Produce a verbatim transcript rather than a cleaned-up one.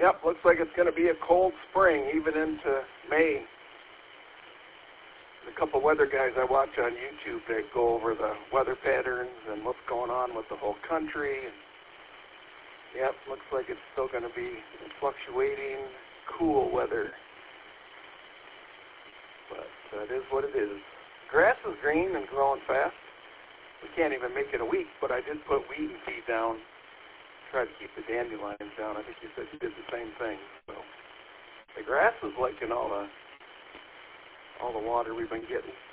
Yep, looks like it's going to be a cold spring, even into May. A couple weather guys I watch on YouTube that go over the weather patterns and what's going on with the whole country. And yep, looks like it's still going to be fluctuating, cool weather. But uh, it is what it is. Grass is green and growing fast. We can't even make it a week, but I did put weed and feed down. Try to keep the dandelions down. I think you said you did the same thing. So the grass is liking all the all the water we've been getting.